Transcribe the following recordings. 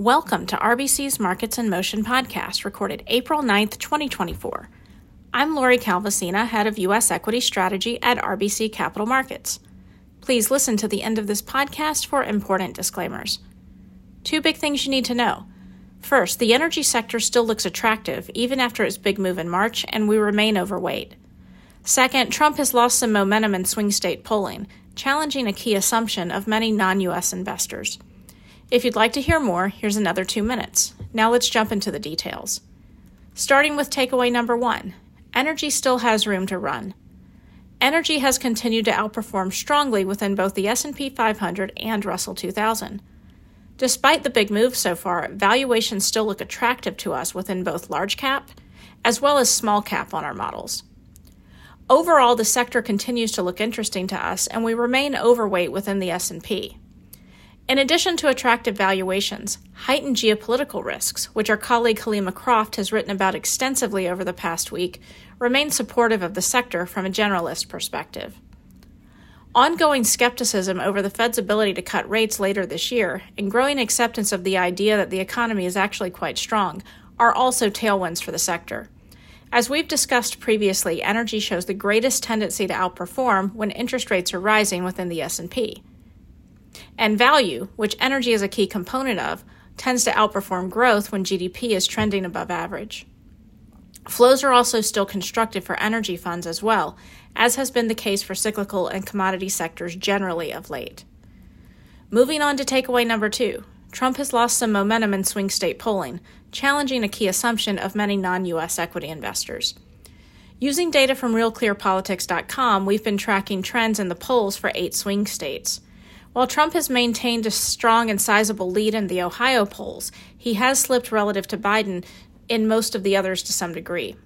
Welcome to RBC's Markets in Motion podcast, recorded April 9th, 2024. I'm Lori Calvasina, Head of U.S. Equity Strategy at RBC Capital Markets. Please listen to the end of this podcast for important disclaimers. Two big things you need to know. First, the energy sector still looks attractive, even after its big move in March, and we remain overweight. Second, Trump has lost some momentum in swing state polling, challenging a key assumption of many non-U.S. investors. If you'd like to hear more, here's another 2 minutes. Now let's jump into the details. Starting with takeaway number 1, energy still has room to run. Energy has continued to outperform strongly within both the S&P 500 and Russell 2000. Despite the big move so far, valuations still look attractive to us within both large cap as well as small cap on our models. Overall, the sector continues to look interesting to us, and we remain overweight within the S&P. In addition to attractive valuations, heightened geopolitical risks, which our colleague Halima Croft has written about extensively over the past week, remain supportive of the sector from a generalist perspective. Ongoing skepticism over the Fed's ability to cut rates later this year and growing acceptance of the idea that the economy is actually quite strong are also tailwinds for the sector. As we've discussed previously, energy shows the greatest tendency to outperform when interest rates are rising within the S&P. And value, which energy is a key component of, tends to outperform growth when GDP is trending above average. Flows are also still constructive for energy funds as well, as has been the case for cyclical and commodity sectors generally of late. Moving on to takeaway number 2, Trump has lost some momentum in swing state polling, challenging a key assumption of many non-U.S. equity investors. Using data from RealClearPolitics.com, we've been tracking trends in the polls for 8 swing states. While Trump has maintained a strong and sizable lead in the Ohio polls, he has slipped relative to Biden in most of the others to some degree.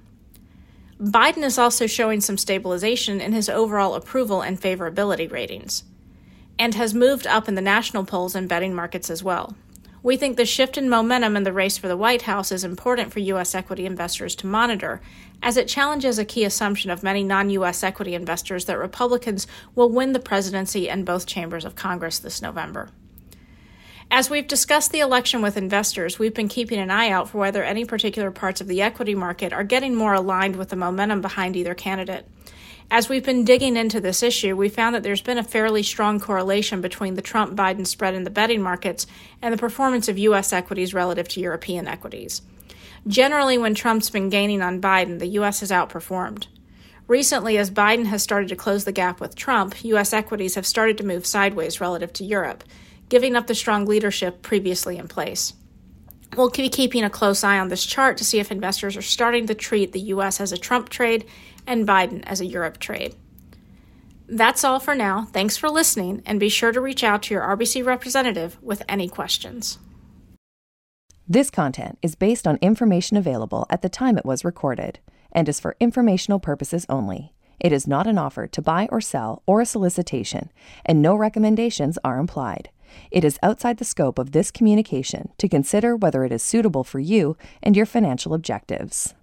Biden is also showing some stabilization in his overall approval and favorability ratings, and has moved up in the national polls and betting markets as well. We think the shift in momentum in the race for the White House is important for U.S. equity investors to monitor, as it challenges a key assumption of many non-U.S. equity investors that Republicans will win the presidency and both chambers of Congress this November. As we've discussed the election with investors, we've been keeping an eye out for whether any particular parts of the equity market are getting more aligned with the momentum behind either candidate. As we've been digging into this issue, we found that there's been a fairly strong correlation between the Trump-Biden spread in the betting markets and the performance of U.S. equities relative to European equities. Generally, when Trump's been gaining on Biden, the U.S. has outperformed. Recently, as Biden has started to close the gap with Trump, U.S. equities have started to move sideways relative to Europe, giving up the strong leadership previously in place. We'll be keeping a close eye on this chart to see if investors are starting to treat the U.S. as a Trump trade and Biden as a Europe trade. That's all for now. Thanks for listening, and be sure to reach out to your RBC representative with any questions. This content is based on information available at the time it was recorded and is for informational purposes only. It is not an offer to buy or sell or a solicitation, and no recommendations are implied. It is outside the scope of this communication to consider whether it is suitable for you and your financial objectives.